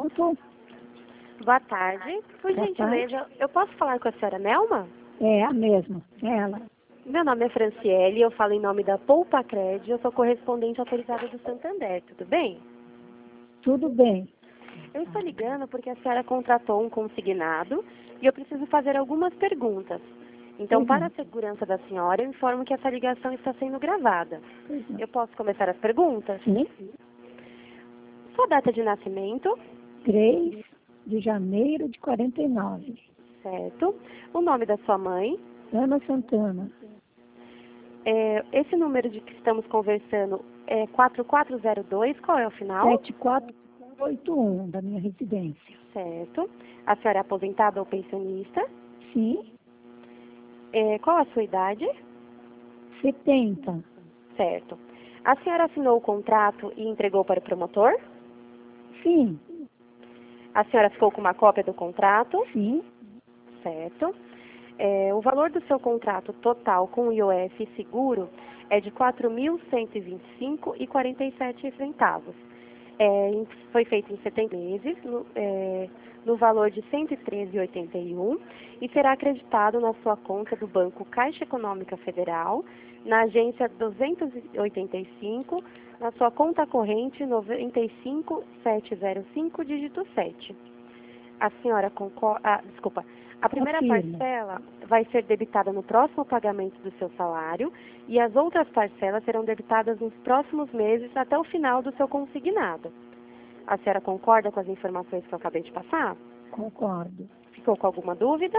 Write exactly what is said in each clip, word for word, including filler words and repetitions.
Pronto. Boa tarde. Por Boa gentileza, tarde. eu posso falar com a senhora Nelma? É a mesma, ela. Meu nome é Franciele, eu falo em nome da Poupa Cred, eu sou correspondente autorizada do Santander, tudo bem? Tudo bem. Eu estou ligando porque a senhora contratou um consignado e eu preciso fazer algumas perguntas. Então, Uhum. para a segurança da senhora, eu informo que essa ligação está sendo gravada. Uhum. Eu posso começar as perguntas? Sim. Sua data de nascimento, três de janeiro de quarenta e nove. certo? O nome da sua mãe. Ana Santana. É, esse número de que estamos conversando é quatro quatro zero dois, qual é o final? sete quatro oito um da minha residência. Certo. A senhora é aposentada ou pensionista? Sim. É, qual a sua idade? setenta. Certo. A senhora assinou o contrato e entregou para o promotor? Sim. A senhora ficou com uma cópia do contrato? Sim. Certo. É, o valor do seu contrato total com o I O F e seguro é de quatro mil cento e vinte e cinco reais e quarenta e sete centavos. É, em- foi feito em setenta meses, no, é, no valor de cento e treze reais e oitenta e um e será acreditado na sua conta do Banco Caixa Econômica Federal, na agência duzentos e oitenta e cinco, na sua conta corrente noventa e cinco mil setecentos e cinco, dígito sete. A senhora concorda... Ah, desculpa. A primeira Confirmo. parcela vai ser debitada no próximo pagamento do seu salário e as outras parcelas serão debitadas nos próximos meses até o final do seu consignado. A senhora concorda com as informações que eu acabei de passar? Concordo. Ficou com alguma dúvida?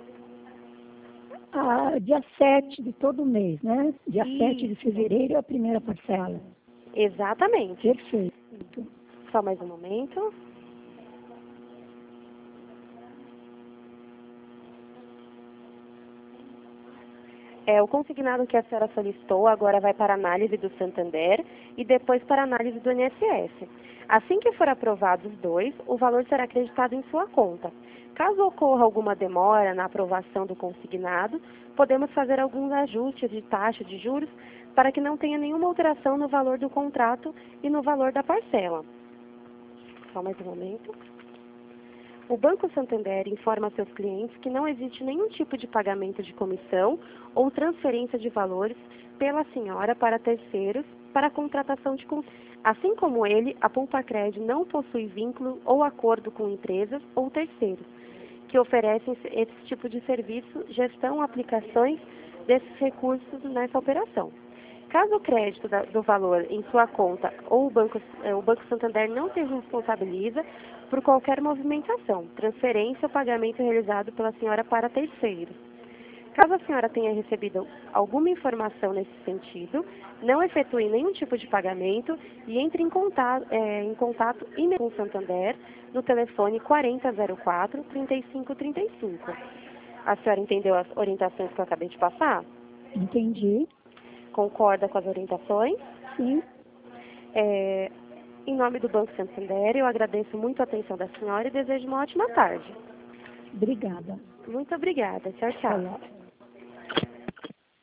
Ah, dia sete de todo mês, né? Dia Isso. sete de fevereiro é a primeira parcela. Exatamente. Perfeito. Só mais um momento. É, o consignado que a senhora solicitou agora vai para análise do Santander e depois para análise do I N S S. Assim que for aprovado os dois, o valor será acreditado em sua conta. Caso ocorra alguma demora na aprovação do consignado, podemos fazer alguns ajustes de taxa de juros para que não tenha nenhuma alteração no valor do contrato e no valor da parcela. Só mais um momento. O Banco Santander informa a seus clientes que não existe nenhum tipo de pagamento de comissão ou transferência de valores pela senhora para terceiros para a contratação de cons... Assim como ele, a Poupa-Cred não possui vínculo ou acordo com empresas ou terceiros que oferecem esse tipo de serviço, gestão, aplicações desses recursos nessa operação. Caso o crédito da, do valor em sua conta ou o Banco, eh, o Banco Santander não se responsabiliza por qualquer movimentação, transferência ou pagamento realizado pela senhora para terceiros. Caso a senhora tenha recebido alguma informação nesse sentido, não efetue nenhum tipo de pagamento e entre em contato, eh, em contato imediato com o Santander no telefone quarenta zero quatro, trinta e cinco trinta e cinco. A senhora entendeu as orientações que eu acabei de passar? Entendi. Concorda com as orientações? Sim. É, em nome do Banco Santander, eu agradeço muito a atenção da senhora e desejo uma ótima tarde. Obrigada. Muito obrigada. Tchau, tchau. Olá.